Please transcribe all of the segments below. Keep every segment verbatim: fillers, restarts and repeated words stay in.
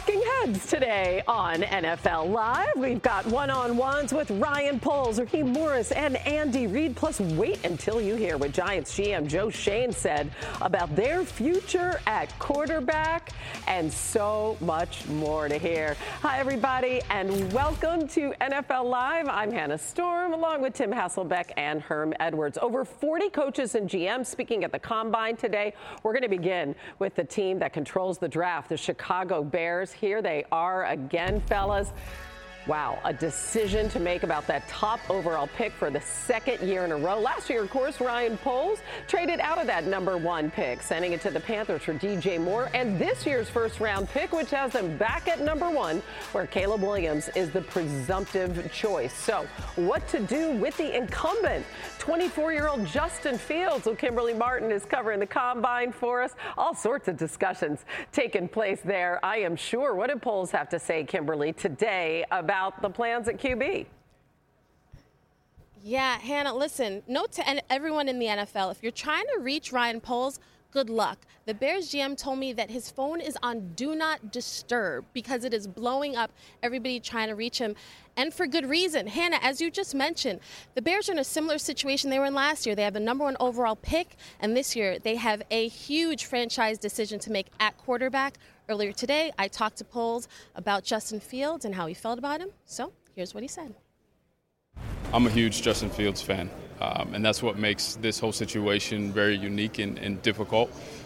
talking heads today on N F L Live. We've got one-on-ones with Ryan Poles, Raheem Morris, and Andy Reid. Plus, wait until you hear what Giants G M Joe Schoen said about their future at quarterback, and so much more to hear. Hi, everybody, and welcome to N F L Live. I'm Hannah Storm, along with Tim Hasselbeck and Herm Edwards. Over forty coaches and G Ms speaking at the Combine today. We're going to begin with the team that controls the draft, the Chicago Bears. Here they are again, fellas. Wow, a decision to make about that top overall pick for the second year in a row. Last year, of course, Ryan Poles traded out of that number one pick, sending it to the Panthers for D J Moore. And this year's first round pick, which has them back at number one, where Caleb Williams is the presumptive choice. So what to do with the incumbent twenty-four-year-old Justin Fields? Well, Kimberly Martin is covering the Combine for us. All sorts of discussions taking place there, I am sure. What did Poles have to say, Kimberly, today about about the plans at Q B? Yeah, Hannah, listen, note to everyone in the N F L, if you're trying to reach Ryan Poles, good luck. The Bears G M told me that his phone is on Do Not Disturb because it is blowing up everybody trying to reach him, and for good reason. Hannah, as you just mentioned, the Bears are in a similar situation they were in last year. They have the number one overall pick, and this year they have a huge franchise decision to make at quarterback. Earlier today, I talked to Poles about Justin Fields and how he felt about him. So here's what he said. I'm a huge Justin Fields fan, um, and that's what makes this whole situation very unique and, and difficult.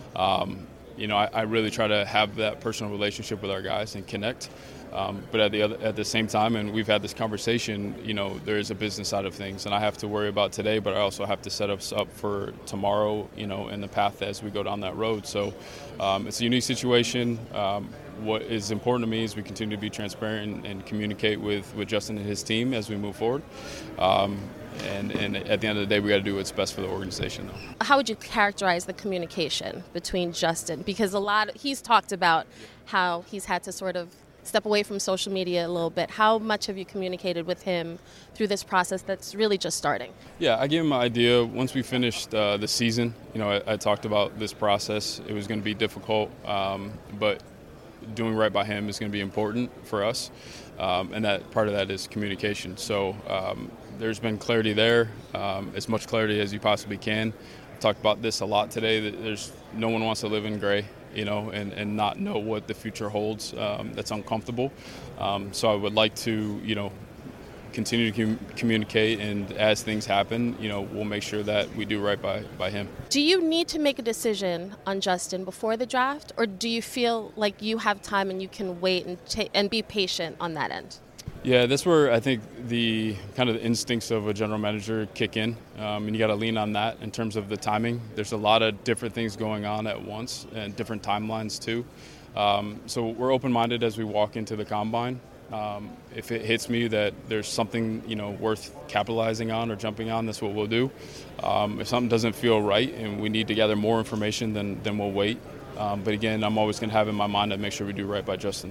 Um, you know, I, I really try to have that personal relationship with our guys and connect. Um, but at the other, at the same time, and we've had this conversation, you know, there is a business side of things, and I have to worry about today, but I also have to set us up for tomorrow, you know, in the path as we go down that road. So um, it's a unique situation. Um, what is important to me is we continue to be transparent and, and communicate with, with Justin and his team as we move forward. Um, and, and at the end of the day, we got to do what's best for the organization, though. How would you characterize the communication between Justin? Because a lot, he's talked about how he's had to sort of step away from social media a little bit. How much have you communicated with him through this process that's really just starting? Yeah, I gave him an idea. Once we finished uh, the season, you know, I, I talked about this process. It was going to be difficult, um, but doing right by him is going to be important for us, um, and that part of that is communication. So um, there's been clarity there, um, as much clarity as you possibly can. I talked about this a lot today, that there's no one wants to live in gray, you know, and, and not know what the future holds. Um, that's uncomfortable. Um, so I would like to, you know, continue to com- communicate, and as things happen, you know, we'll make sure that we do right by, by him. Do you need to make a decision on Justin before the draft, or do you feel like you have time and you can wait and ta- and be patient on that end? Yeah, that's where I think the kind of the instincts of a general manager kick in, um, and you got to lean on that in terms of the timing. There's a lot of different things going on at once and different timelines too. Um, so we're open-minded as we walk into the Combine. Um, if it hits me that there's something, you know, worth capitalizing on or jumping on, that's what we'll do. Um, if something doesn't feel right and we need to gather more information, then then we'll wait. Um, but again, I'm always going to have in my mind to make sure we do right by Justin.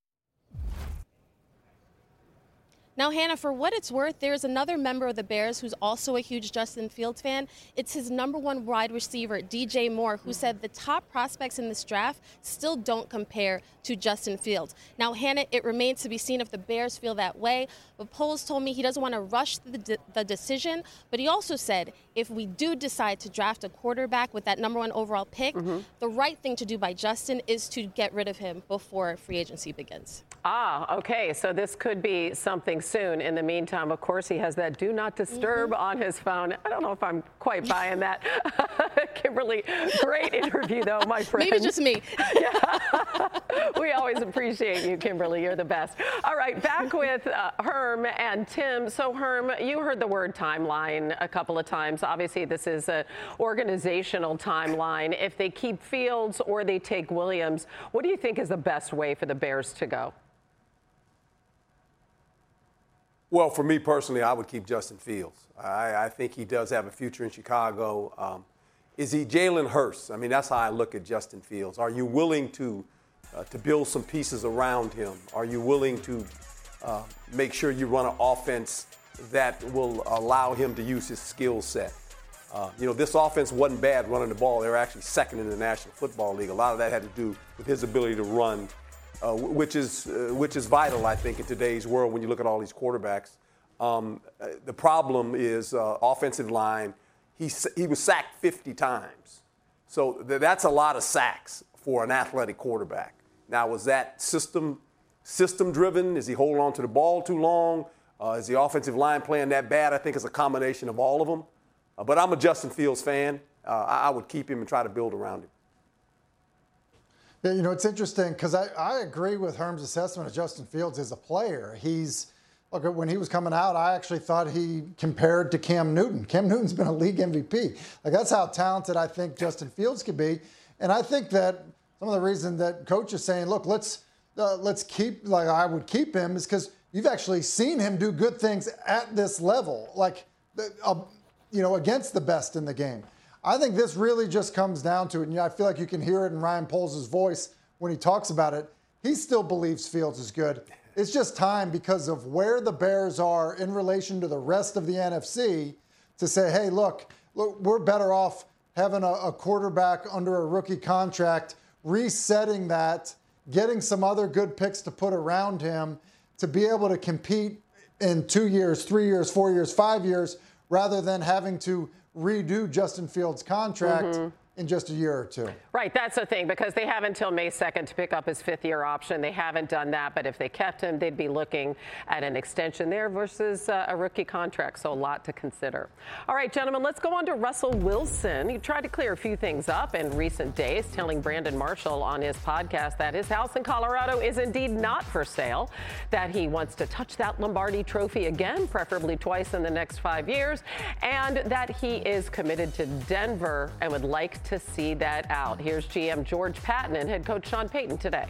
Now, Hannah, for what it's worth, there's another member of the Bears who's also a huge Justin Fields fan. It's his number one wide receiver, D J Moore, who said the top prospects in this draft still don't compare to Justin Fields. Now, Hannah, it remains to be seen if the Bears feel that way. But Poles told me he doesn't want to rush the, de- the decision. But he also said if we do decide to draft a quarterback with that number one overall pick, mm-hmm. the right thing to do by Justin is to get rid of him before free agency begins. Ah, okay. So this could be something soon. In the meantime, of course, he has that Do Not Disturb mm-hmm. on his phone. I don't know if I'm quite buying that. Kimberly, great interview, though, my friend. Maybe just me. Yeah. We always appreciate you, Kimberly. You're the best. All right, back with uh, Herm and Tim. So, Herm, you heard the word timeline a couple of times. Obviously, this is an organizational timeline. If they keep Fields or they take Williams, what do you think is the best way for the Bears to go? Well, for me personally, I would keep Justin Fields. I, I think he does have a future in Chicago. Um, is he Jalen Hurts? I mean, that's how I look at Justin Fields. Are you willing to uh, to build some pieces around him? Are you willing to uh, make sure you run an offense that will allow him to use his skill set? Uh, you know, this offense wasn't bad running the ball. They were actually second in the National Football League. A lot of that had to do with his ability to run uh, which is uh, which is vital, I think, in today's world when you look at all these quarterbacks. Um, uh, the problem is uh, offensive line. He he was sacked fifty times, so th- that's a lot of sacks for an athletic quarterback. Now, was that system system driven? Is he holding on to the ball too long? Uh, is the offensive line playing that bad? I think it's a combination of all of them. Uh, but I'm a Justin Fields fan. Uh, I, I would keep him and try to build around him. Yeah, you know, it's interesting because I, I agree with Herm's assessment of Justin Fields as a player. He's, look, when he was coming out, I actually thought he compared to Cam Newton. Cam Newton's been a league M V P. Like, that's how talented I think Justin Fields could be. And I think that some of the reason that coach is saying, look, let's uh, let's keep, like I would keep him, is because you've actually seen him do good things at this level, like, uh, you know, against the best in the game. I think this really just comes down to it, and I feel like you can hear it in Ryan Poles' voice when he talks about it. He still believes Fields is good. It's just time because of where the Bears are in relation to the rest of the N F C to say, hey, look, look we're better off having a, a quarterback under a rookie contract, resetting that, getting some other good picks to put around him to be able to compete in two years, three years, four years, five years, rather than having to redo Justin Fields' contract mm-hmm. in just a year or two. Right, that's the thing, because they have until May second to pick up his fifth-year option. They haven't done that, but if they kept him, they'd be looking at an extension there versus uh, a rookie contract, so a lot to consider. All right, gentlemen, let's go on to Russell Wilson. He tried to clear a few things up in recent days, telling Brandon Marshall on his podcast that his house in Colorado is indeed not for sale, that he wants to touch that Lombardi trophy again, preferably twice in the next five years, and that he is committed to Denver and would like to see that out. Here's G M George Patton and head coach Sean Payton today.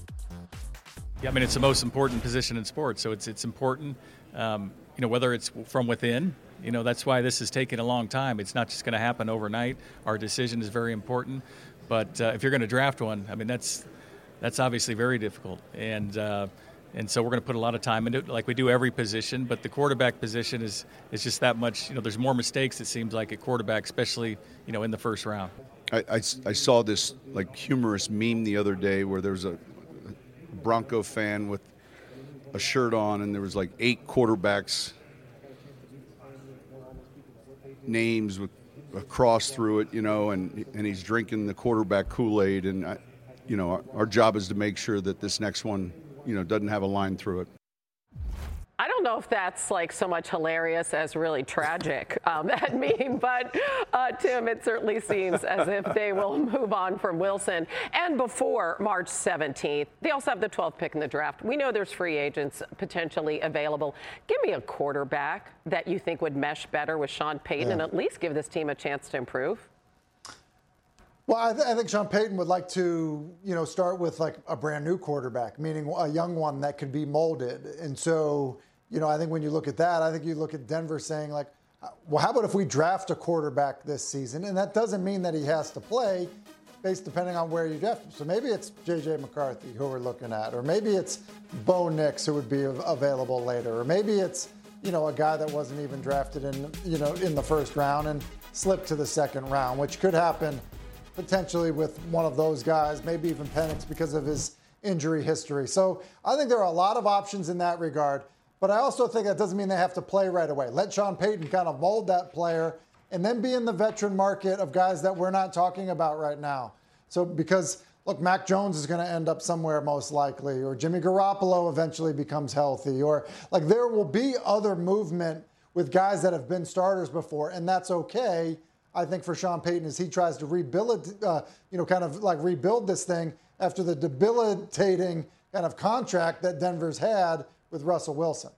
Yeah, I mean, it's the most important position in sports, so it's it's important, um, you know, whether it's from within. You know, that's why this has taken a long time. It's not just going to happen overnight. Our decision is very important, but uh, if you're going to draft one, I mean, that's that's obviously very difficult, and uh, and so we're going to put a lot of time into it, like we do every position. But the quarterback position is is just that much. You know, there's more mistakes, it seems like, at quarterback, especially you know in the first round. I, I, I saw this like humorous meme the other day where there was a Bronco fan with a shirt on, and there was like eight quarterbacks names with a cross through it, you know, and and he's drinking the quarterback Kool-Aid, and I, you know, our, our job is to make sure that this next one, you know, doesn't have a line through it. I don't know if that's like so much hilarious as really tragic, um, that meme, but uh, Tim, it certainly seems as if they will move on from Wilson. And before March seventeenth, they also have the twelfth pick in the draft. We know there's free agents potentially available. Give me a quarterback that you think would mesh better with Sean Payton yeah. and at least give this team a chance to improve. Well, I, th- I think Sean Payton would like to, you know, start with like a brand new quarterback, meaning a young one that could be molded. And so, you know, I think when you look at that, I think you look at Denver saying like, well, how about if we draft a quarterback this season? And that doesn't mean that he has to play, based depending on where you draft him. So maybe it's J J McCarthy who we're looking at, or maybe it's Bo Nix who would be available later, or maybe it's, you know, a guy that wasn't even drafted in, you know, in the first round and slipped to the second round, which could happen potentially with one of those guys, maybe even Penix because of his injury history. So I think there are a lot of options in that regard, but I also think that doesn't mean they have to play right away. Let Sean Payton kind of mold that player and then be in the veteran market of guys that we're not talking about right now. So because, look, Mac Jones is going to end up somewhere most likely, or Jimmy Garoppolo eventually becomes healthy, or like there will be other movement with guys that have been starters before, and that's okay. I think for Sean Payton as he tries to rebuild, uh, you know, kind of like rebuild this thing after the debilitating kind of contract that Denver's had with Russell Wilson.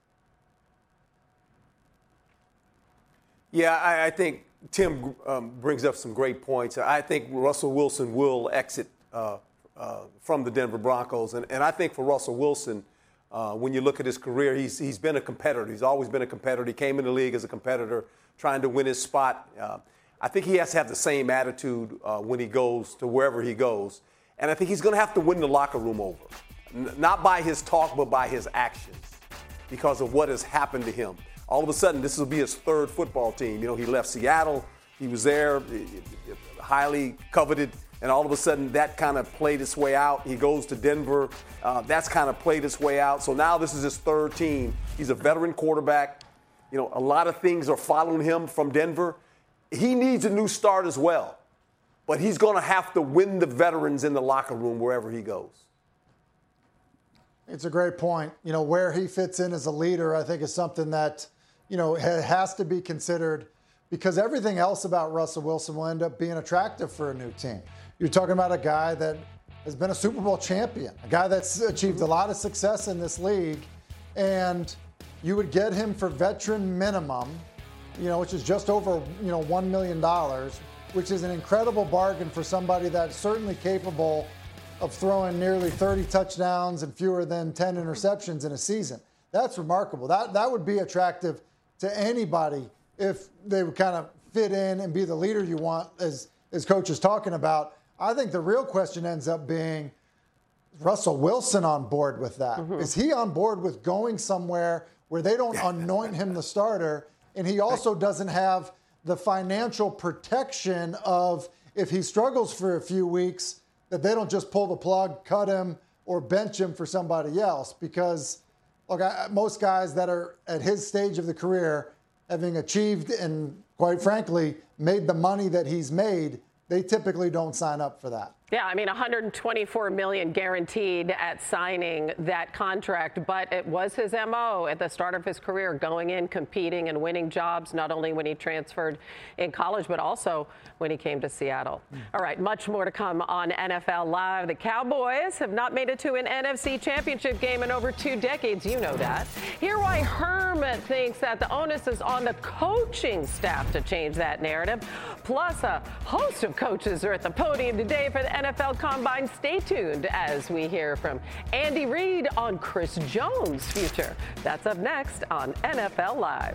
Yeah, I, I think Tim um, brings up some great points. I think Russell Wilson will exit uh, uh, from the Denver Broncos, and, and I think for Russell Wilson, uh, when you look at his career, he's he's been a competitor. He's always been a competitor. He came in the league as a competitor, trying to win his spot. Uh, I think he has to have the same attitude uh, when he goes to wherever he goes. And I think he's going to have to win the locker room over. N- not by his talk, but by his actions because of what has happened to him. All of a sudden, this will be his third football team. You know, he left Seattle. He was there, highly coveted and all of a sudden that kind of played its way out. He goes to Denver. Uh, that's kind of played its way out. So now this is his third team. He's a veteran quarterback. You know, a lot of things are following him from Denver. He needs a new start as well, but he's going to have to win the veterans in the locker room wherever he goes. It's a great point. You know, where he fits in as a leader, I think, is something that, you know, has to be considered, because everything else about Russell Wilson will end up being attractive for a new team. You're talking about a guy that has been a Super Bowl champion, a guy that's achieved a lot of success in this league, and you would get him for veteran minimum, you know, which is just over, you know, one million dollars, which is an incredible bargain for somebody that's certainly capable of throwing nearly thirty touchdowns and fewer than ten interceptions in a season. That's remarkable. That that would be attractive to anybody if they would kind of fit in and be the leader you want, as, as Coach is talking about. I think the real question ends up being, Russell Wilson on board with that? Mm-hmm. Is he on board with going somewhere where they don't anoint him the starter, and he also doesn't have the financial protection of, if he struggles for a few weeks, that they don't just pull the plug, cut him, or bench him for somebody else? Because look, I, most guys that are at his stage of the career, having achieved and, quite frankly, made the money that he's made, they typically don't sign up for that. Yeah, I mean, one hundred twenty-four million dollars guaranteed at signing that contract, but it was his M O at the start of his career, going in, competing, and winning jobs, not only when he transferred in college, but also when he came to Seattle. Mm. All right, much more to come on N F L Live. The Cowboys have not made it to an N F C championship game in over two decades. You know that. Hear why Herman thinks that the onus is on the coaching staff to change that narrative. Plus, a host of coaches are at the podium today for the N F L Combine. Stay tuned as we hear from Andy Reid on Chris Jones' future. That's up next on N F L Live.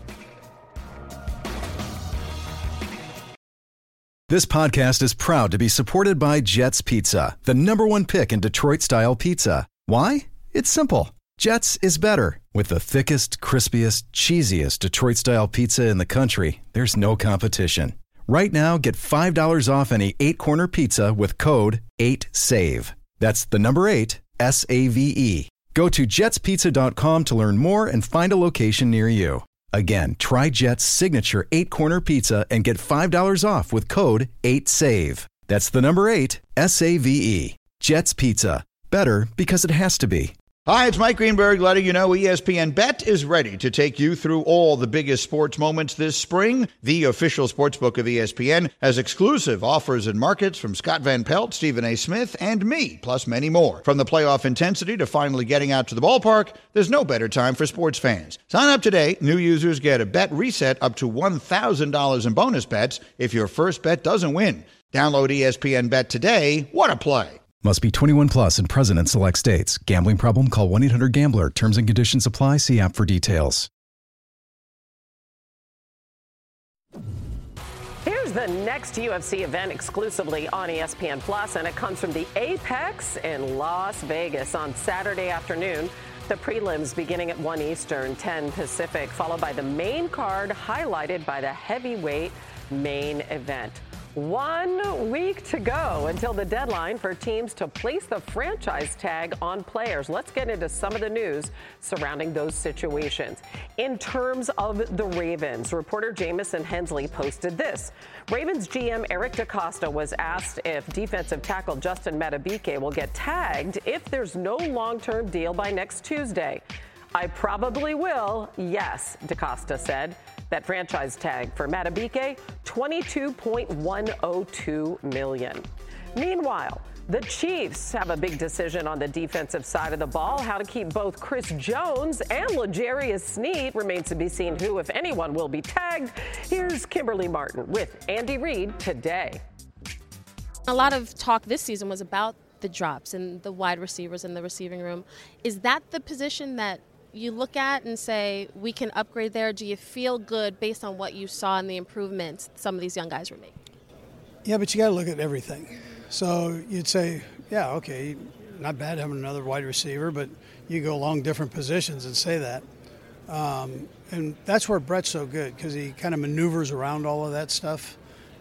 This podcast is proud to be supported by Jets Pizza, the number one pick in Detroit-style pizza. Why? It's simple. Jets is better. With the thickest, crispiest, cheesiest Detroit-style pizza in the country, there's no competition. Right now, get five dollars off any eight-corner pizza with code eight save. That's the number eight, S A V E. Go to jets pizza dot com to learn more and find a location near you. Again, try Jet's signature eight-corner pizza and get five dollars off with code eight save. That's the number eight, S A V E. Jet's Pizza. Better because it has to be. Hi, it's Mike Greenberg letting you know E S P N Bet is ready to take you through all the biggest sports moments this spring. The official sportsbook of E S P N has exclusive offers and markets from Scott Van Pelt, Stephen A. Smith, and me, plus many more. From the playoff intensity to finally getting out to the ballpark, there's no better time for sports fans. Sign up today. New users get a bet reset up to one thousand dollars in bonus bets if your first bet doesn't win. Download E S P N Bet today. What a play. Must be twenty-one plus and present in select states. Gambling problem? Call one eight hundred gambler. Terms and conditions apply. See app for details. Here's the next U F C event exclusively on E S P N Plus, and it comes from the Apex in Las Vegas on Saturday afternoon. The prelims beginning at one Eastern, ten Pacific, followed by the main card highlighted by the heavyweight main event. One week to go until the deadline for teams to place the franchise tag on players. Let's get into some of the news surrounding those situations. In terms of the Ravens, reporter Jamison Hensley posted this. Ravens G M Eric DeCosta was asked if defensive tackle Justin Madubuike will get tagged if there's no long-term deal by next Tuesday. I probably will, yes, DeCosta said. That franchise tag for Madubuike, twenty-two point one oh two million dollars. Meanwhile, the Chiefs have a big decision on the defensive side of the ball. How to keep both Chris Jones and L'Jarius Sneed. Remains to be seen who, if anyone, will be tagged. Here's Kimberly Martin with Andy Reid today. A lot of talk this season was about the drops and the wide receivers in the receiving room. Is that the position that you look at and say, we can upgrade there? Do you feel good based on what you saw and the improvements some of these young guys were making? Yeah, but you got to look at everything. So you'd say, yeah, okay, not bad having another wide receiver, but you go along different positions and say that. Um, and that's where Brett's so good, because he kind of maneuvers around all of that stuff.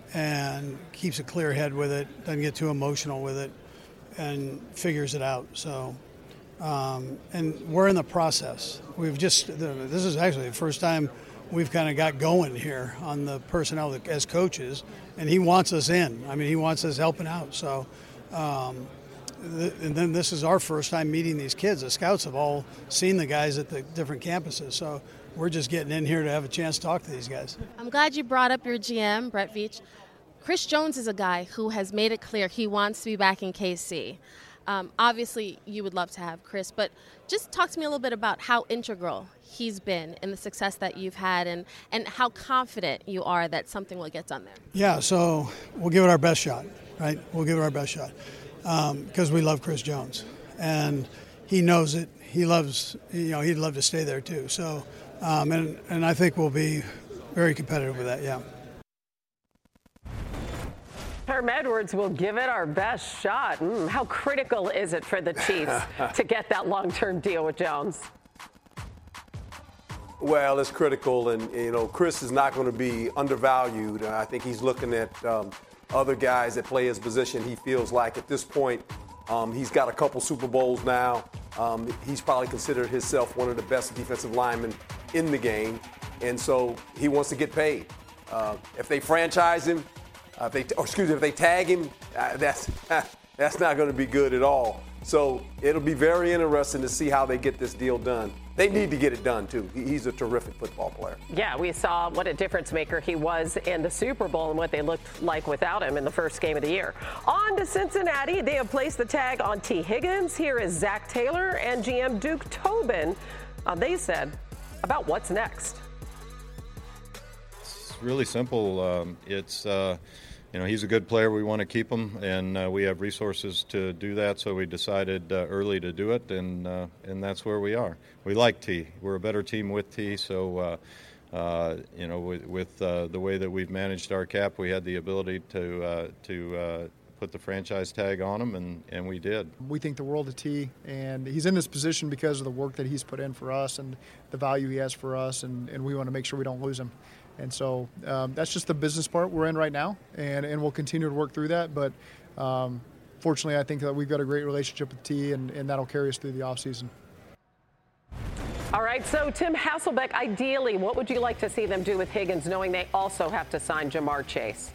and keeps a clear head with it, doesn't get too emotional with it, and figures it out. So, um, and we're in the process. We've just, this is actually the first time we've kind of got going here on the personnel as coaches, and he wants us in. I mean, he wants us helping out. So, um, th- and then this is our first time meeting these kids. The scouts have all seen the guys at the different campuses. So we're just getting in here to have a chance to talk to these guys. I'm glad you brought up your G M, Brett Veach. Chris Jones is a guy who has made it clear he wants to be back in K C. Um, obviously, you would love to have Chris, but just talk to me a little bit about how integral he's been in the success that you've had, and, and how confident you are that something will get done there. Yeah, so we'll give it our best shot, right? We'll give it our best shot because um, we love Chris Jones, and he knows it. He loves, you know, he'd love to stay there too. So, um, and and I think we'll be very competitive with that. Yeah. Herm Edwards will give it our best shot. Mm, how critical is it for the Chiefs to get that long-term deal with Jones? Well, it's critical, and, you know, Chris is not going to be undervalued. I think he's looking at um, other guys that play his position. He feels like at this point um, he's got a couple Super Bowls now. Um, he's probably considered himself one of the best defensive linemen in the game, and so he wants to get paid. Uh, if they franchise him, Uh, if they, or excuse me, if they tag him, uh, that's that's not going to be good at all. So it'll be very interesting to see how they get this deal done. They need to get it done, too. He, he's a terrific football player. Yeah, we saw what a difference maker he was in the Super Bowl and what they looked like without him in the first game of the year. On to Cincinnati. They have placed the tag on T. Higgins. Here is Zach Taylor and G M Duke Tobin. Uh, they said about what's next. It's really simple. Um, it's... Uh, You know, he's a good player. We want to keep him, and uh, we have resources to do that. So we decided uh, early to do it, and uh, and that's where we are. We like T. We're a better team with T. So, uh, uh, you know, with, with uh, the way that we've managed our cap, we had the ability to uh, to uh, put the franchise tag on him, and, and we did. We think the world of T, and he's in this position because of the work that he's put in for us and the value he has for us, and, and we want to make sure we don't lose him. And so um, that's just the business part we're in right now, and, and we'll continue to work through that. But um, fortunately, I think that we've got a great relationship with T, and, and that'll carry us through the offseason. All right, so Tim Hasselbeck, ideally, what would you like to see them do with Higgins, knowing they also have to sign Jamar Chase?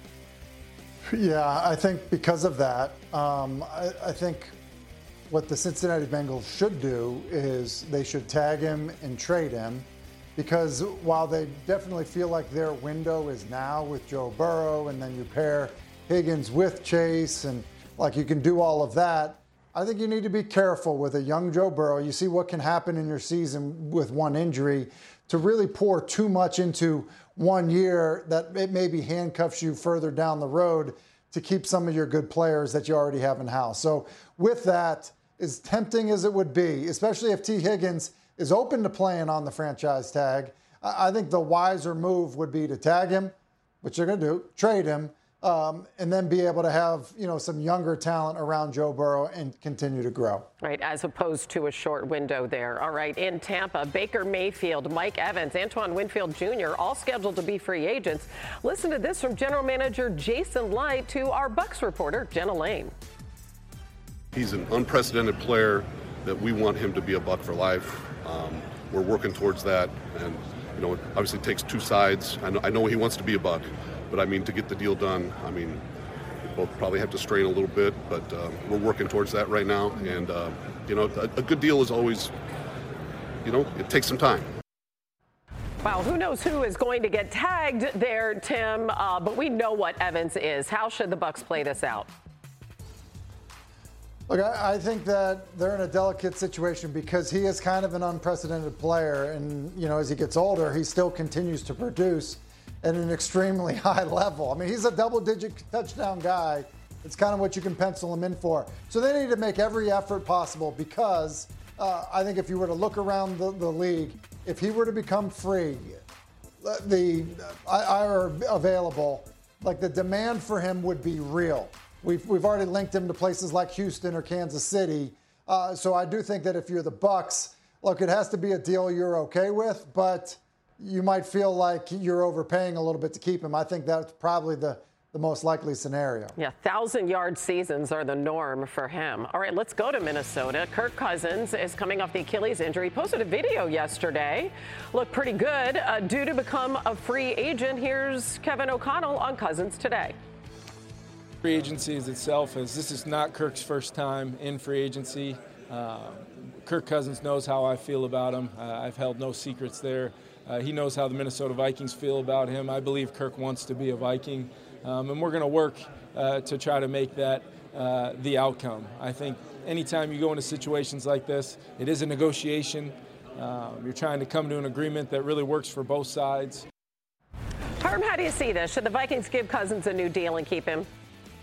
Yeah, I think because of that, um, I, I think what the Cincinnati Bengals should do is they should tag him and trade him. Because while they definitely feel like their window is now with Joe Burrow, and then you pair Higgins with Chase, and like you can do all of that, I think you need to be careful with a young Joe Burrow. You see what can happen in your season with one injury, to really pour too much into one year that it maybe handcuffs you further down the road to keep some of your good players that you already have in house. So with that, as tempting as it would be, especially if T. Higgins is open to playing on the franchise tag, I think the wiser move would be to tag him, which they're going to do, trade him, um, and then be able to have, you know, some younger talent around Joe Burrow and continue to grow. Right, as opposed to a short window there. All right, in Tampa, Baker Mayfield, Mike Evans, Antoine Winfield Junior, all scheduled to be free agents. Listen to this from General Manager Jason Light to our Bucs reporter, Jenna Lane. He's an unprecedented player that we want him to be a Buck for life. Um, we're working towards that, and you know, it obviously takes two sides. I know, I know he wants to be a Buck, but I mean, to get the deal done, I mean, we both probably have to strain a little bit, but uh, we're working towards that right now. And uh, you know, a, a good deal is always, you know, it takes some time. Wow, who knows who is going to get tagged there, Tim? Uh, but we know what Evans is. How should the Bucs play this out? Look, I, I think that they're in a delicate situation because he is kind of an unprecedented player. And, you know, as he gets older, he still continues to produce at an extremely high level. I mean, he's a double-digit touchdown guy. It's kind of what you can pencil him in for. So they need to make every effort possible because uh, I think if you were to look around the, the league, if he were to become free, the I R available, like the demand for him would be real. We've we've already linked him to places like Houston or Kansas City. Uh, so I do think that if you're the Bucs, look, it has to be a deal you're okay with. But you might feel like you're overpaying a little bit to keep him. I think that's probably the, the most likely scenario. Yeah, thousand-yard seasons are the norm for him. All right, let's go to Minnesota. Kirk Cousins is coming off the Achilles injury. He posted a video yesterday. Looked pretty good. Uh, due to become a free agent, here's Kevin O'Connell on Cousins today. Free agency is itself is this is not Kirk's first time in free agency. Uh, Kirk Cousins knows how I feel about him. Uh, I've held no secrets there. Uh, he knows how the Minnesota Vikings feel about him. I believe Kirk wants to be a Viking. Um, and we're going to work uh, to try to make that uh, the outcome. I think anytime you go into situations like this, it is a negotiation. Um, you're trying to come to an agreement that really works for both sides. Herm, how do you see this? Should the Vikings give Cousins a new deal and keep him?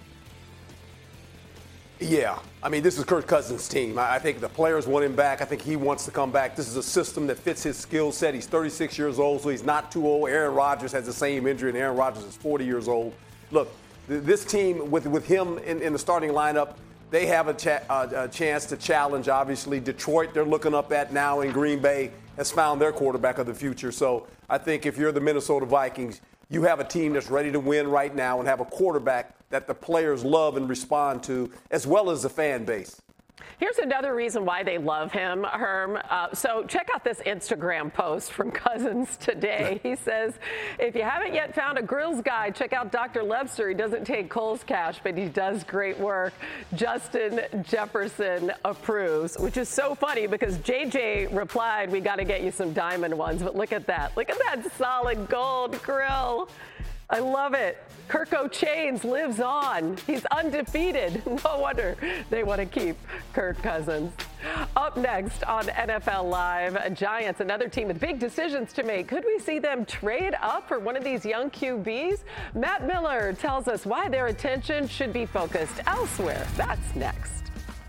Yeah. I mean, this is Kirk Cousins' team. I think the players want him back. I think he wants to come back. This is a system that fits his skill set. He's thirty-six years old, so he's not too old. Aaron Rodgers has the same injury, and Aaron Rodgers is forty years old. Look, th- this team, with with him in, in the starting lineup, they have a, cha- uh, a chance to challenge, obviously. Detroit, they're looking up at now in Green Bay, has found their quarterback of the future. So I think if you're the Minnesota Vikings, you have a team that's ready to win right now and have a quarterback that the players love and respond to, as well as the fan base. Here's another reason why they love him, Herm. Uh, so check out this Instagram post from Cousins today. He says, if you haven't yet found a grills guy, check out Doctor Lebster. He doesn't take Kohl's cash, but he does great work. Justin Jefferson approves, which is so funny because J J replied, we got to get you some diamond ones. But look at that. Look at that solid gold grill. I love it. Kirko Chains lives on. He's undefeated. No wonder they want to keep Kirk Cousins. Up next on N F L Live, Giants, another team with big decisions to make. Could we see them trade up for one of these young Q Bs? Matt Miller tells us why their attention should be focused elsewhere. That's next.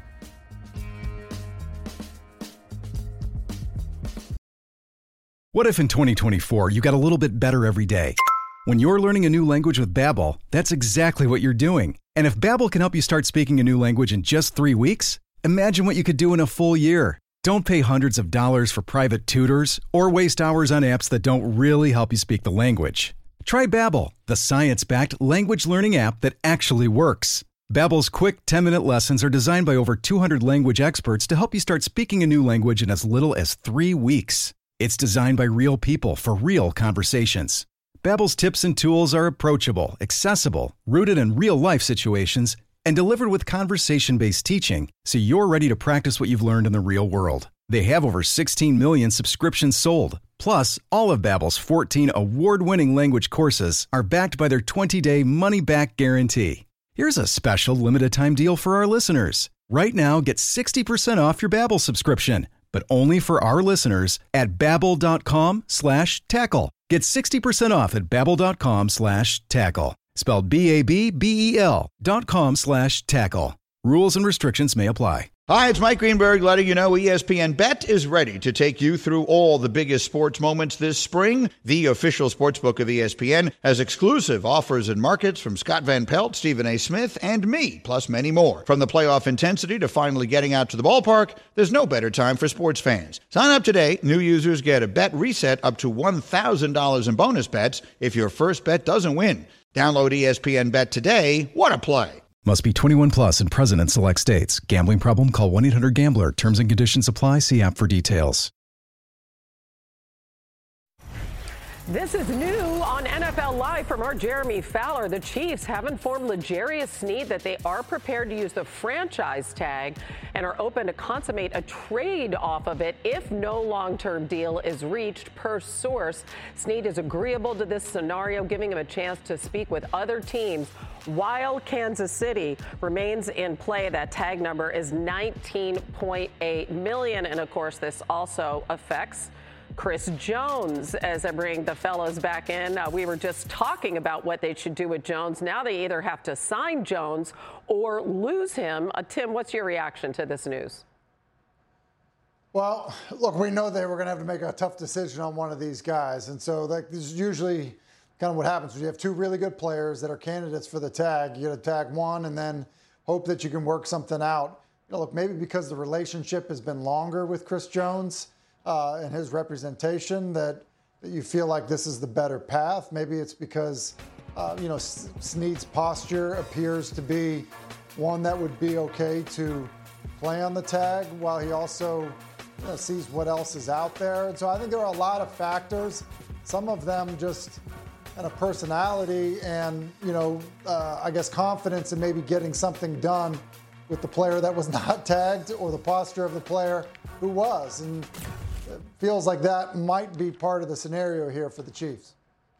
What if in twenty twenty-four you got a little bit better every day? When you're learning a new language with Babbel, that's exactly what you're doing. And if Babbel can help you start speaking a new language in just three weeks, imagine what you could do in a full year. Don't pay hundreds of dollars for private tutors or waste hours on apps that don't really help you speak the language. Try Babbel, the science-backed language learning app that actually works. Babbel's quick ten-minute lessons are designed by over two hundred language experts to help you start speaking a new language in as little as three weeks. It's designed by real people for real conversations. Babbel's tips and tools are approachable, accessible, rooted in real-life situations, and delivered with conversation-based teaching, so you're ready to practice what you've learned in the real world. They have over sixteen million subscriptions sold. Plus, all of Babbel's fourteen award-winning language courses are backed by their twenty-day money-back guarantee. Here's a special limited-time deal for our listeners. Right now, get sixty percent off your Babbel subscription, but only for our listeners at babbel.com slash tackle. Get sixty percent off at babbel.com slash tackle. Spelled B A B B E L dot com slash tackle. Rules and restrictions may apply. Hi, it's Mike Greenberg letting you know E S P N Bet is ready to take you through all the biggest sports moments this spring. The official sportsbook of E S P N has exclusive offers and markets from Scott Van Pelt, Stephen A. Smith, and me, plus many more. From the playoff intensity to finally getting out to the ballpark, there's no better time for sports fans. Sign up today. New users get a bet reset up to one thousand dollars in bonus bets if your first bet doesn't win. Download E S P N Bet today. What a play. Must be twenty-one plus and present in select states. Gambling problem? Call one eight hundred gambler. Terms and conditions apply. See app for details. This is new on N F L Live from our Jeremy Fowler. The Chiefs have informed L'Jarius Sneed that they are prepared to use the franchise tag and are open to consummate a trade off of it if no long-term deal is reached, per source. Sneed is agreeable to this scenario, giving him a chance to speak with other teams while Kansas City remains in play. That tag number is nineteen point eight million dollars. And, of course, this also affects Chris Jones. As I bring the fellows back in, uh, we were just talking about what they should do with Jones. Now they either have to sign Jones or lose him. Uh, Tim, what's your reaction to this news? Well, look, we know they were going to have to make a tough decision on one of these guys. And so that this is usually kind of what happens when you have two really good players that are candidates for the tag. You got to tag one and then hope that you can work something out. You know, look, maybe because the relationship has been longer with Chris Jones, Uh, and his representation, that that you feel like this is the better path. Maybe it's because, uh, you know, Snead's posture appears to be one that would be okay to play on the tag while he also you know, sees what else is out there. And so I think there are a lot of factors, some of them just kind of personality and, you know, uh, I guess confidence in maybe getting something done with the player that was not tagged or the posture of the player who was. And it feels like that might be part of the scenario here for the Chiefs.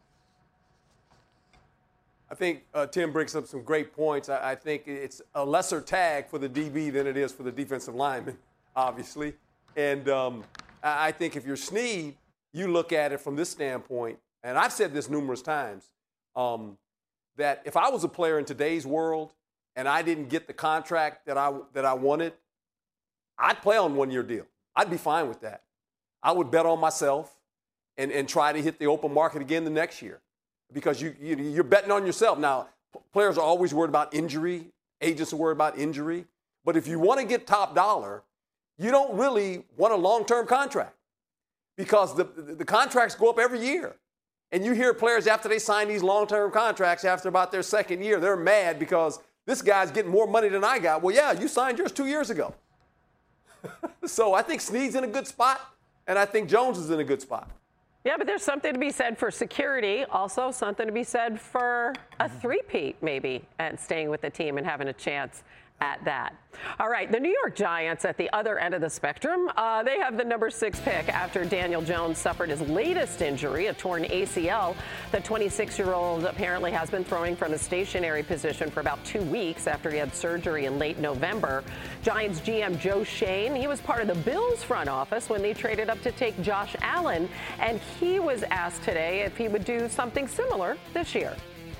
I think uh, Tim brings up some great points. I, I think it's a lesser tag for the D B than it is for the defensive lineman, obviously. And um, I think if you're Snead, you look at it from this standpoint, and I've said this numerous times, um, that if I was a player in today's world and I didn't get the contract that I, that I wanted, I'd play on one-year deal. I'd be fine with that. I would bet on myself and, and try to hit the open market again the next year because you, you, you're betting on yourself. Now, players are always worried about injury. Agents are worried about injury. But if you want to get top dollar, you don't really want a long-term contract because the, the, the contracts go up every year. And you hear players after they sign these long-term contracts after about their second year, they're mad because this guy's getting more money than I got. Well, yeah, you signed yours two years ago. So I think Snead's in a good spot, and I think Jones is in a good spot. Yeah, but there's something to be said for security. Also, something to be said for a three-peat, maybe, and staying with the team and having a chance at that. All right, the New York Giants at the other end of the spectrum, uh, they have the number six pick after Daniel Jones suffered his latest injury, a torn A C L. The twenty-six-year-old apparently has been throwing from a stationary position for about two weeks after he had surgery in late November. Giants G M Joe Schoen, he was part of the Bills front office when they traded up to take Josh Allen, and he was asked today if he would do something similar this year.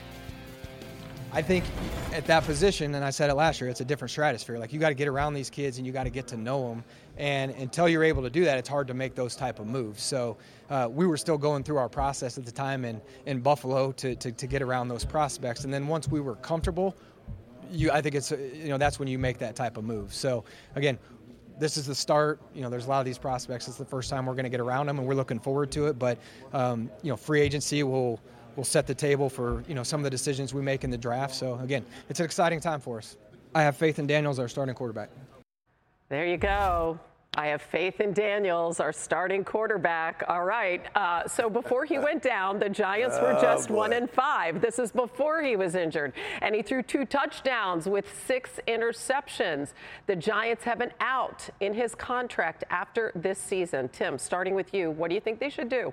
I think at that position, and I said it last year, it's a different stratosphere. Like, you got to get around these kids and you got to get to know them. And until you're able to do that, it's hard to make those type of moves. So uh, we were still going through our process at the time in, in Buffalo to, to, to get around those prospects. And then once we were comfortable, you, I think it's, you know, that's when you make that type of move. So, again, this is the start. You know, there's a lot of these prospects. It's the first time we're going to get around them, and we're looking forward to it. But, um, you know, free agency will – will set the table for, you know, some of the decisions we make in the draft. So, again, it's an exciting time for us. I have faith in Daniels, our starting quarterback. There you go. I have faith in Daniels, our starting quarterback. All right. Uh, so before he went down, the Giants were just oh, one and five. This is before he was injured. And he threw two touchdowns with six interceptions. The Giants have an out in his contract after this season. Tim, starting with you, what do you think they should do?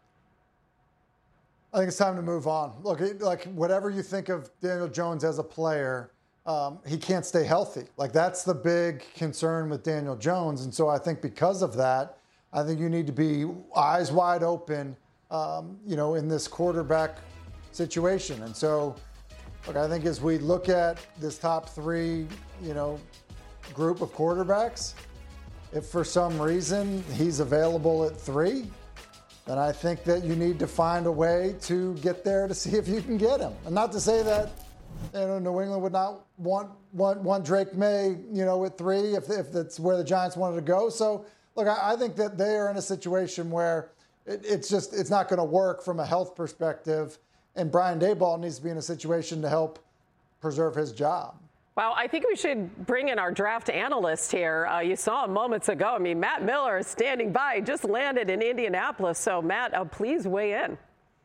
I think it's time to move on. Look, like whatever you think of Daniel Jones as a player, um, he can't stay healthy. Like, that's the big concern with Daniel Jones. And so I think because of that, I think you need to be eyes wide open, um, you know, in this quarterback situation. And so, look, I think as we look at this top three, you know, group of quarterbacks, if for some reason he's available at three, then I think that you need to find a way to get there to see if you can get him. And not to say that, you know, New England would not want, want, want Drake May, you know, at three if, if that's where the Giants wanted to go. So, look, I, I think that they are in a situation where it, it's just, it's not going to work from a health perspective. And Brian Daboll needs to be in a situation to help preserve his job. Well, I think we should bring in our draft analyst here. Uh, you saw him moments ago. I mean, Matt Miller is standing by. He just landed in Indianapolis. So, Matt, uh, please weigh in.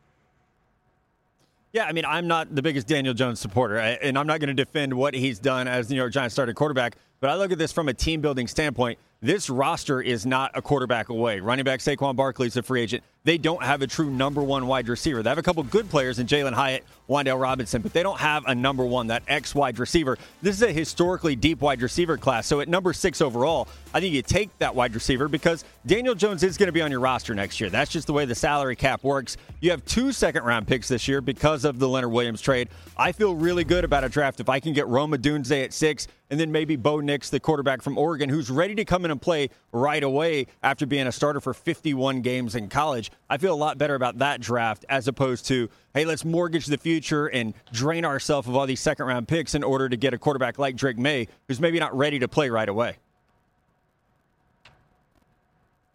Yeah, I mean, I'm not the biggest Daniel Jones supporter, and I'm not going to defend what he's done as the New York Giants starting quarterback. But I look at this from a team-building standpoint. This roster is not a quarterback away. Running back Saquon Barkley is a free agent. They don't have a true number one wide receiver. They have a couple good players in Jalen Hyatt, Wan'Dale Robinson, but they don't have a number one, that X wide receiver. This is a historically deep wide receiver class. So at number six overall, I think you take that wide receiver because Daniel Jones is going to be on your roster next year. That's just the way the salary cap works. You have two second-round picks this year because of the Leonard Williams trade. I feel really good about a draft if I can get Rome Odunze at six and then maybe Bo Nix, the quarterback from Oregon, who's ready to come in and play right away after being a starter for fifty-one games in college. I feel a lot better about that draft as opposed to, hey, let's mortgage the future and drain ourselves of all these second-round picks in order to get a quarterback like Drake May, who's maybe not ready to play right away.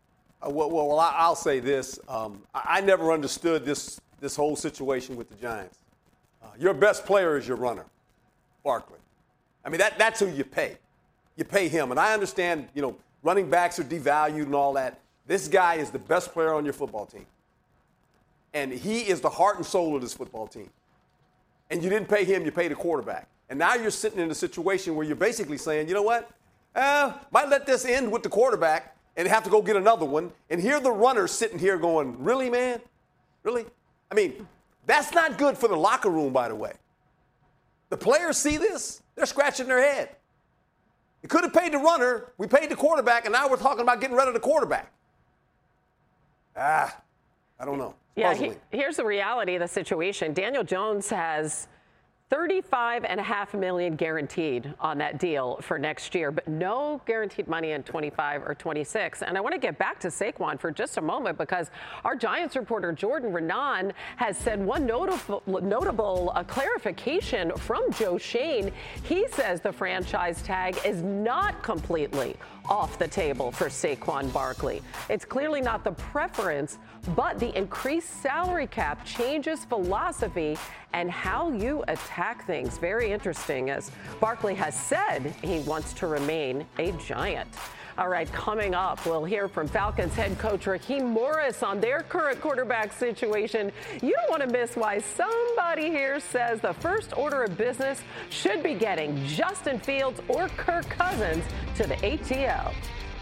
Uh, well, well, I, I'll say this. Um, I, I never understood this this whole situation with the Giants. Uh, your best player is your runner, Barkley. I mean, that that's who you pay. You pay him. And I understand, you know, running backs are devalued and all that. This guy is the best player on your football team. And he is the heart and soul of this football team. And you didn't pay him, you paid the quarterback. And now you're sitting in a situation where you're basically saying, you know what? Uh, might let this end with the quarterback and have to go get another one. And here the runner's sitting here going, really, man? Really? I mean, that's not good for the locker room, by the way. The players see this, they're scratching their head. You could have paid the runner, we paid the quarterback, and now we're talking about getting rid of the quarterback. Ah, I don't know. Yeah, he, here's the reality of the situation. Daniel Jones has thirty-five and a half million guaranteed on that deal for next year, but no guaranteed money in twenty-five or twenty-six. And I want to get back to Saquon for just a moment because our Giants reporter Jordan Renan has said one notable, notable uh, clarification from Joe Schoen. He says the franchise tag is not completely off the table for Saquon Barkley. It's clearly not the preference, but the increased salary cap changes philosophy and how you attack things. Very interesting, as Barkley has said he wants to remain a Giant. All right, coming up, we'll hear from Falcons head coach Raheem Morris on their current quarterback situation. You don't want to miss why somebody here says the first order of business should be getting Justin Fields or Kirk Cousins to the A T L.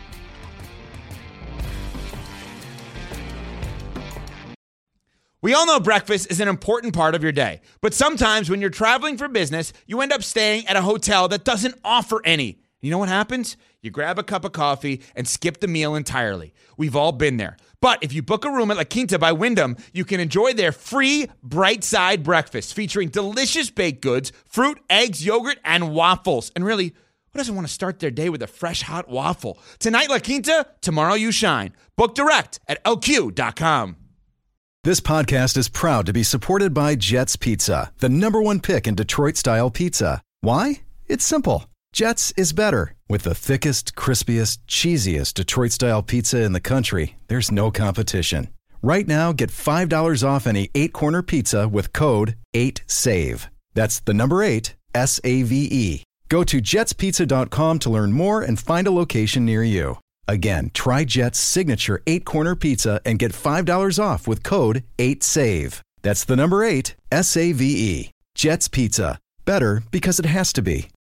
We all know breakfast is an important part of your day, but sometimes when you're traveling for business, you end up staying at a hotel that doesn't offer any. You know what happens? You grab a cup of coffee and skip the meal entirely. We've all been there. But if you book a room at La Quinta by Wyndham, you can enjoy their free Bright Side breakfast featuring delicious baked goods, fruit, eggs, yogurt, and waffles. And really, who doesn't want to start their day with a fresh, hot waffle? Tonight, La Quinta, tomorrow you shine. Book direct at L Q dot com. This podcast is proud to be supported by Jets Pizza, the number one pick in Detroit-style pizza. Why? It's simple. Jets is better. With the thickest, crispiest, cheesiest Detroit-style pizza in the country, there's no competition. Right now, get five dollars off any eight-corner pizza with code eight save. That's the number eight, S A V E. Go to jets pizza dot com to learn more and find a location near you. Again, try Jet's signature eight-corner pizza and get five dollars off with code eight save. That's the number eight, S A V E. Jet's Pizza. Better because it has to be.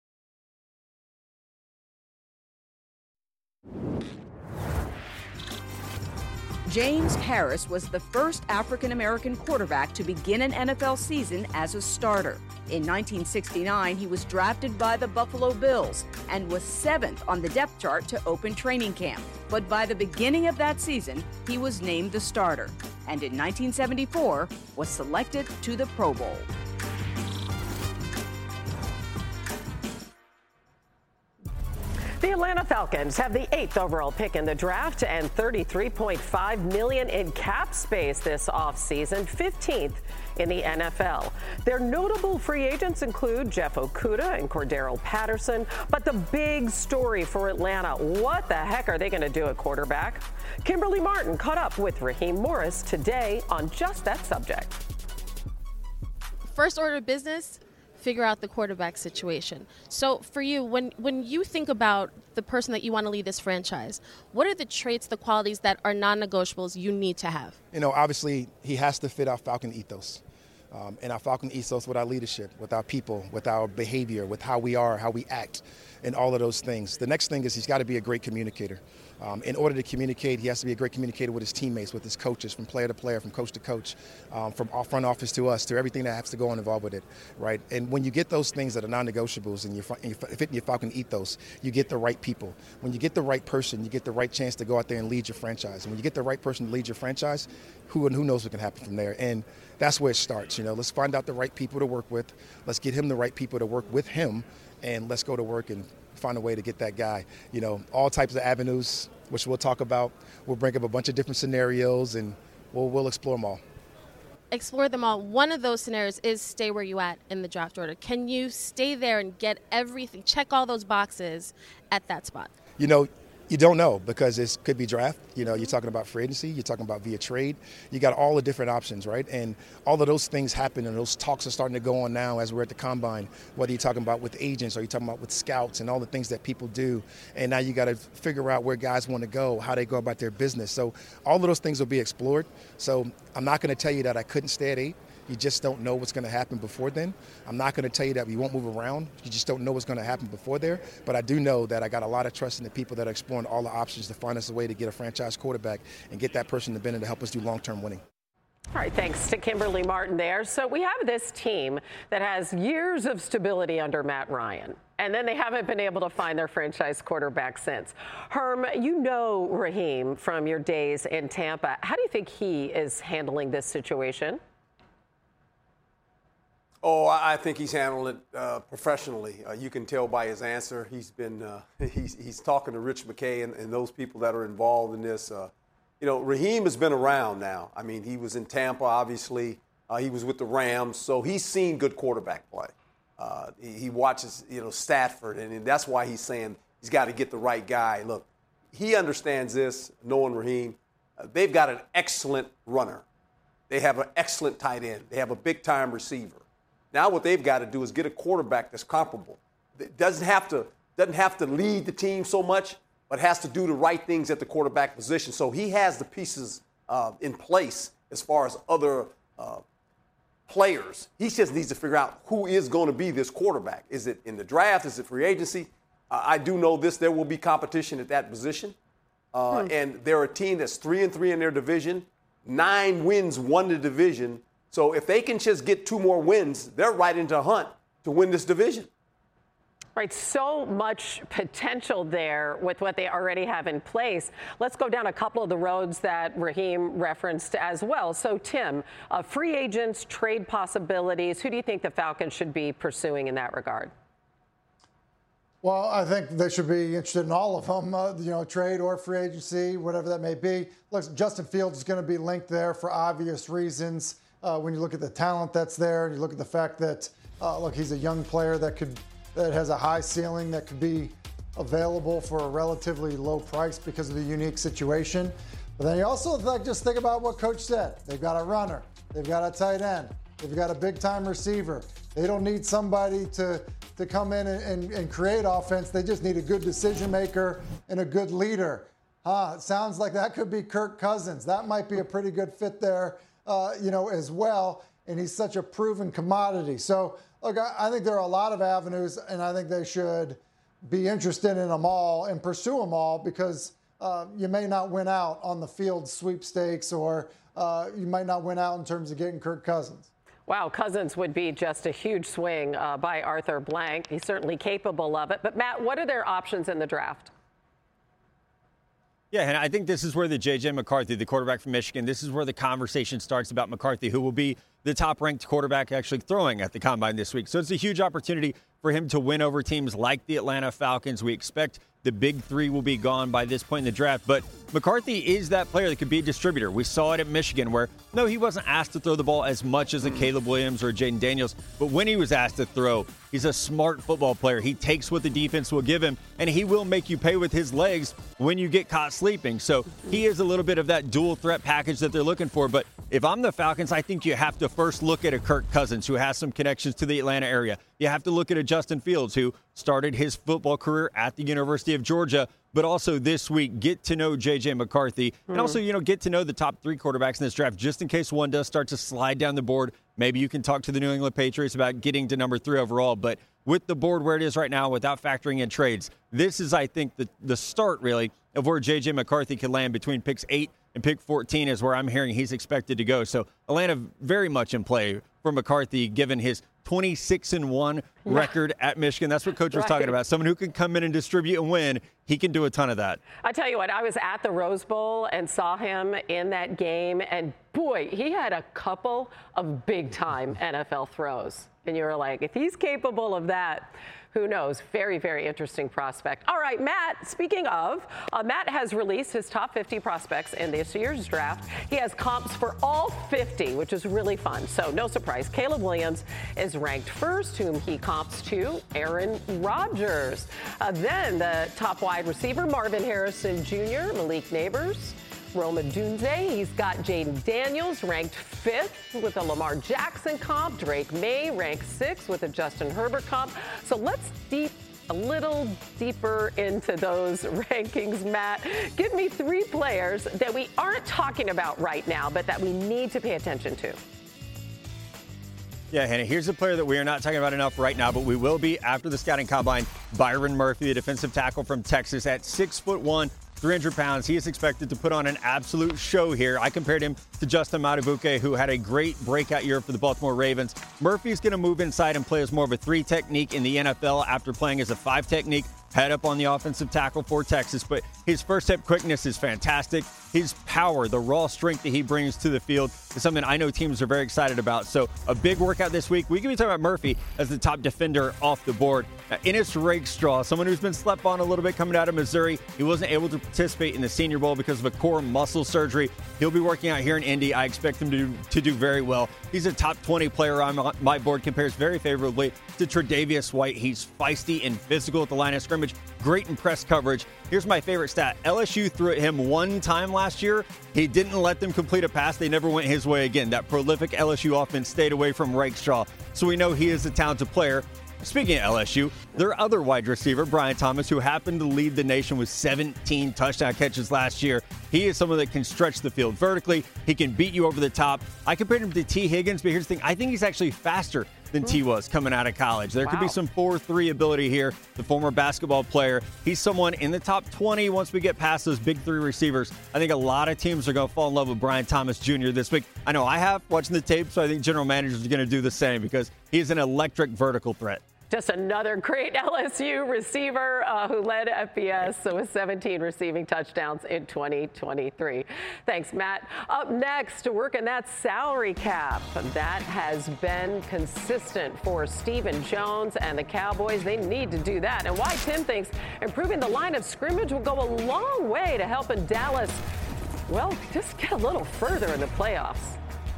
James Harris was the first African-American quarterback to begin an N F L season as a starter. In nineteen sixty-nine, he was drafted by the Buffalo Bills and was seventh on the depth chart to open training camp. But by the beginning of that season, he was named the starter, and in nineteen seventy-four was selected to the Pro Bowl. The Atlanta Falcons have the eighth overall pick in the draft and thirty-three point five million dollars in cap space this offseason, fifteenth in the N F L. Their notable free agents include Jeff Okudah and Cordero Patterson, but the big story for Atlanta, what the heck are they going to do at quarterback? Kimberly Martin caught up with Raheem Morris today on just that subject. First order of business, figure out the quarterback situation. So for you, when, when you think about the person that you want to lead this franchise, what are the traits, the qualities that are non-negotiables you need to have? You know, obviously, he has to fit our Falcon ethos. Um, and our Falcon ethos with our leadership, with our people, with our behavior, with how we are, how we act, and all of those things. The next thing is he's got to be a great communicator. Um, in order to communicate, he has to be a great communicator with his teammates, with his coaches, from player to player, from coach to coach, um, from our front office to us, to everything that has to go on involved with it, right? And when you get those things that are non-negotiables and you fit in your Falcon ethos, you get the right people. When you get the right person, you get the right chance to go out there and lead your franchise. And when you get the right person to lead your franchise, who and who knows what can happen from there. And that's where it starts. You know, let's find out the right people to work with. Let's get him the right people to work with him, and let's go to work and find a way to get that guy. You know, all types of avenues, which we'll talk about. We'll bring up a bunch of different scenarios, and we'll we'll explore them all. Explore them all. One of those scenarios is stay where you at in the draft order. Can you stay there and get everything, check all those boxes at that spot? You know, You don't know because it could be draft. You know, you're talking about free agency. You're talking about via trade. You got all the different options, right? And all of those things happen, and those talks are starting to go on now as we're at the combine. Whether you're talking about with agents or you're talking about with scouts and all the things that people do. And now you got to figure out where guys want to go, how they go about their business. So all of those things will be explored. So I'm not going to tell you that I couldn't stay at eight. You just don't know what's going to happen before then. I'm not going to tell you that we won't move around. You just don't know what's going to happen before there. But I do know that I got a lot of trust in the people that are exploring all the options to find us a way to get a franchise quarterback and get that person to Bennett to help us do long-term winning. All right, thanks to Kimberly Martin there. So we have this team that has years of stability under Matt Ryan, and then they haven't been able to find their franchise quarterback since. Herm, you know Raheem from your days in Tampa. How do you think he is handling this situation? Oh, I think he's handled it uh, professionally. Uh, you can tell by his answer. He's been uh, he's he's talking to Rich McKay and, and those people that are involved in this. Uh, you know, Raheem has been around now. I mean, he was in Tampa, obviously. Uh, he was with the Rams, so he's seen good quarterback play. Uh, he, he watches, you know, Stafford, and that's why he's saying he's got to get the right guy. Look, he understands this, knowing Raheem. Uh, they've got an excellent runner. They have an excellent tight end. They have a big-time receiver. Now what they've got to do is get a quarterback that's comparable. It doesn't have to doesn't have to lead the team so much, but has to do the right things at the quarterback position. So he has the pieces uh, in place as far as other uh, players. He just needs to figure out who is going to be this quarterback. Is it in the draft? Is it free agency? Uh, I do know this. There will be competition at that position. Uh, hmm. And they're a team that's three and three in their division. Nine wins won the division. So if they can just get two more wins, they're right into a hunt to win this division. Right, so much potential there with what they already have in place. Let's go down a couple of the roads that Raheem referenced as well. So, Tim, uh, free agents, trade possibilities, who do you think the Falcons should be pursuing in that regard? Well, I think they should be interested in all of them, uh, you know, trade or free agency, whatever that may be. Look, Justin Fields is going to be linked there for obvious reasons. Uh, when you look at the talent that's there, and you look at the fact that, uh, look, he's a young player that could that has a high ceiling that could be available for a relatively low price because of the unique situation. But then you also like, just think about what Coach said. They've got a runner. They've got a tight end. They've got a big-time receiver. They don't need somebody to, to come in and, and, and create offense. They just need a good decision maker and a good leader. Huh, it sounds like that could be Kirk Cousins. That might be a pretty good fit there. Uh, you know, as well, and he's such a proven commodity. So, look, I, I think there are a lot of avenues, and I think they should be interested in them all and pursue them all because uh, you may not win out on the field sweepstakes or uh, you might not win out in terms of getting Kirk Cousins. Wow, Cousins would be just a huge swing uh, by Arthur Blank. He's certainly capable of it. But, Matt, what are their options in the draft? Yeah, and I think this is where the J J. McCarthy, the quarterback from Michigan, this is where the conversation starts about McCarthy, who will be the top-ranked quarterback actually throwing at the Combine this week. So it's a huge opportunity for him to win over teams like the Atlanta Falcons. We expect the big three will be gone by this point in the draft. But McCarthy is that player that could be a distributor. We saw it at Michigan where, no, he wasn't asked to throw the ball as much as a Caleb Williams or a Jaden Daniels. But when he was asked to throw, he's a smart football player. He takes what the defense will give him, and he will make you pay with his legs when you get caught sleeping. So he is a little bit of that dual threat package that they're looking for. But if I'm the Falcons, I think you have to first look at a Kirk Cousins who has some connections to the Atlanta area. You have to look at a Justin Fields who started his football career at the University of Georgia, but also this week get to know J J. McCarthy mm. and also, you know, get to know the top three quarterbacks in this draft just in case one does start to slide down the board. Maybe you can talk to the New England Patriots about getting to number three overall. But with the board where it is right now, without factoring in trades, this is, I think, the, the start, really, of where J J. McCarthy could land between picks eight and pick fourteen is where I'm hearing he's expected to go. So Atlanta very much in play for McCarthy, given his twenty-six and one record at Michigan. That's what Coach was right. talking about. Someone who can come in and distribute and win. He can do a ton of that. I tell you what, I was at the Rose Bowl and saw him in that game, and boy, he had a couple of big-time N F L throws. And you were like, if he's capable of that, who knows? Very, very interesting prospect. All right, Matt, speaking of, uh, Matt has released his top fifty prospects in this year's draft. He has comps for all fifty, which is really fun. So no surprise, Caleb Williams is ranked first, whom he comps to Aaron Rodgers. Uh, then the top wide receiver, Marvin Harrison Junior, Malik Neighbors, Rome Odunze. He's got Jaden Daniels ranked fifth with a Lamar Jackson comp. Drake May ranked sixth with a Justin Herbert comp. So let's deep a little deeper into those rankings, Matt. Give me three players that we aren't talking about right now, but that we need to pay attention to. Yeah, Hannah, here's a player that we are not talking about enough right now, but we will be after the scouting combine. Byron Murphy, the defensive tackle from Texas, at six foot one, three hundred pounds. He is expected to put on an absolute show here. I compared him to Justin Madubuike, who had a great breakout year for the Baltimore Ravens. Murphy's going to move inside and play as more of a three technique in the N F L after playing as a five technique. Head up on the offensive tackle for Texas, but his first step quickness is fantastic. His power, the raw strength that he brings to the field is something I know teams are very excited about. So a big workout this week. We can be talking about Murphy as the top defender off the board. Now, Ennis Rakestraw, someone who's been slept on a little bit coming out of Missouri. He wasn't able to participate in the Senior Bowl because of a core muscle surgery. He'll be working out here in Indy. I expect him to do, to do very well. He's a top twenty player on my board, compares very favorably to Tre'Davious White. He's feisty and physical at the line of scrimmage. Great in press coverage. Here's my favorite stat. L S U threw at him one time last year. He didn't let them complete a pass. They never went his way again. That prolific L S U offense stayed away from Rakestraw. So we know he is a talented player. Speaking of L S U, their other wide receiver, Brian Thomas, who happened to lead the nation with seventeen touchdown catches last year. He is someone that can stretch the field vertically. He can beat you over the top. I compared him to T. Higgins, but here's the thing. I think he's actually faster than T was coming out of college. There wow. could be some four three ability here. The former basketball player, he's someone in the top twenty once we get past those big three receivers. I think a lot of teams are going to fall in love with Brian Thomas Junior this week. I know I have, watching the tape, so I think general managers are going to do the same because he's an electric vertical threat. Just another great L S U receiver uh, who led F B S with seventeen receiving touchdowns in twenty twenty-three. Thanks, Matt. Up next, working that salary cap. That has been consistent for Stephen Jones and the Cowboys. They need to do that. And why Tim thinks improving the line of scrimmage will go a long way to helping Dallas, well, just get a little further in the playoffs.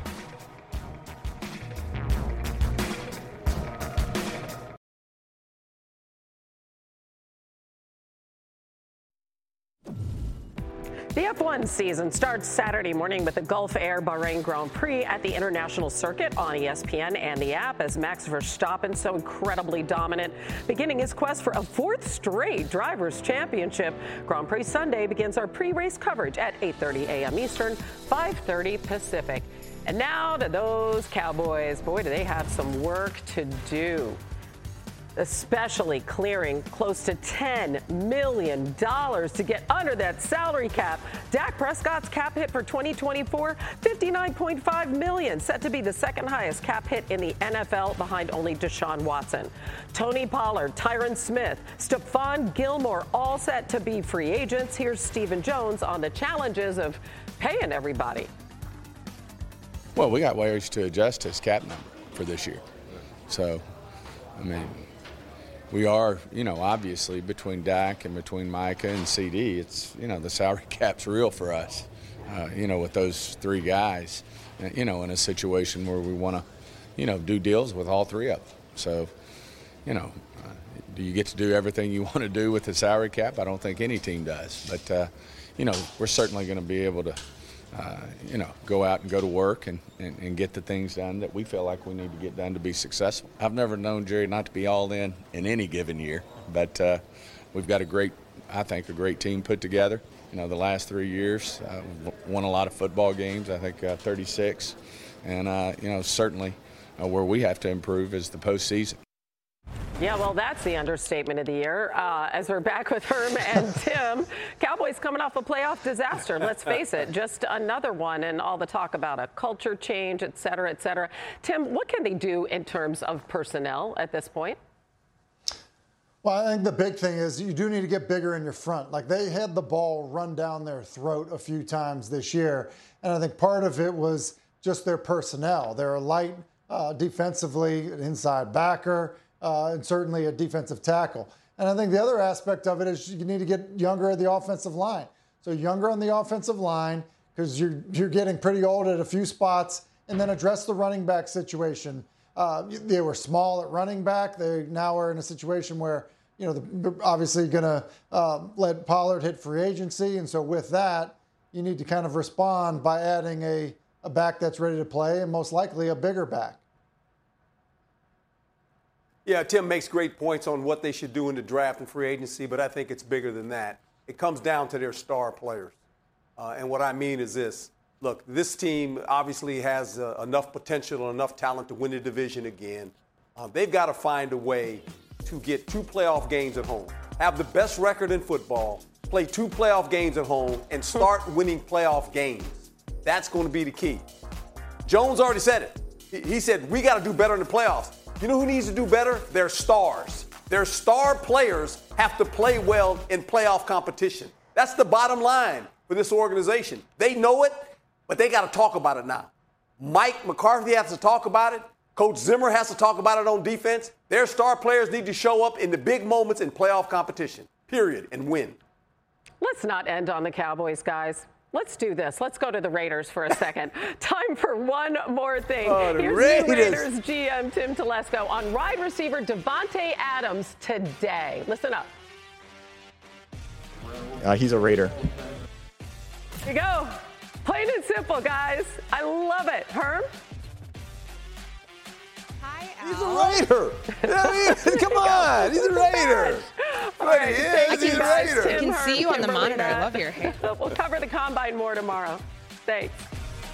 The F one season starts Saturday morning with the Gulf Air Bahrain Grand Prix at the International Circuit on E S P N and the app as Max Verstappen, so incredibly dominant, beginning his quest for a fourth straight Drivers' Championship. Grand Prix Sunday begins our pre-race coverage at eight thirty a.m. Eastern, five thirty Pacific. And now to those Cowboys. Boy, do they have some work to do, especially clearing close to ten million dollars to get under that salary cap. Dak Prescott's cap hit for twenty twenty-four, fifty-nine point five million dollars, set to be the second highest cap hit in the N F L behind only Deshaun Watson. Tony Pollard, Tyron Smith, Stephon Gilmore, all set to be free agents. Here's Stephen Jones on the challenges of paying everybody. Well, we got ways to adjust his cap number for this year. So, I mean, we are, you know, obviously between Dak and between Micah and C D, it's, you know, the salary cap's real for us, uh, you know, with those three guys, you know, in a situation where we want to, you know, do deals with all three of them. So, you know, uh, do you get to do everything you want to do with the salary cap? I don't think any team does. But, uh, you know, we're certainly going to be able to, uh, you know, go out and go to work and, and, and get the things done that we feel like we need to get done to be successful. I've never known Jerry not to be all in in any given year, but uh, we've got a great, I think, a great team put together. You know, the last three years, uh, we've won a lot of football games, I think uh, thirty-six, and, uh, you know, certainly uh, where we have to improve is the postseason. Yeah, well, that's the understatement of the year. Uh, as we're back with Herm and Tim, Cowboys coming off a playoff disaster. Let's face it, just another one, and all the talk about a culture change, et cetera, et cetera. Tim, what can they do in terms of personnel at this point? Well, I think the big thing is you do need to get bigger in your front. Like, they had the ball run down their throat a few times this year, and I think part of it was just their personnel. They're light uh, defensively, an inside backer. uh, and certainly a defensive tackle. And I think the other aspect of it is you need to get younger at the offensive line. So younger on the offensive line, because you're, you're getting pretty old at a few spots, and then address the running back situation. Uh, they were small at running back. They now are in a situation where, you know, they're obviously going to uh, let Pollard hit free agency. And so with that, you need to kind of respond by adding a, a back that's ready to play and most likely a bigger back. Yeah, Tim makes great points on what they should do in the draft and free agency, but I think it's bigger than that. It comes down to their star players. Uh, and what I mean is this. Look, this team obviously has uh, enough potential and enough talent to win the division again. Uh, they've got to find a way to get two playoff games at home, have the best record in football, play two playoff games at home, and start winning playoff games. That's going to be the key. Jones already said it. He, he said, we got to do better in the playoffs. You know who needs to do better? Their stars. Their star players have to play well in playoff competition. That's the bottom line for this organization. They know it, but they got to talk about it now. Mike McCarthy has to talk about it. Coach Zimmer has to talk about it on defense. Their star players need to show up in the big moments in playoff competition, period, and win. Let's not end on the Cowboys, guys. Let's do this. Let's go to the Raiders for a second. Time for one more thing. Oh, the Here's Raiders. new Raiders G M Tim Telesco on wide receiver Devontae Adams today. Listen up. Uh, he's a Raider. Here you go. Plain and simple, guys. I love it. Herm? He's a Raider. I mean, come on. He's a Raider. All right, He is. thank He's you a guys, Raider. Tim, I can Herm, see you on the Kimberly, monitor. I Matt. love your hair. We'll cover the combine more tomorrow. Thanks.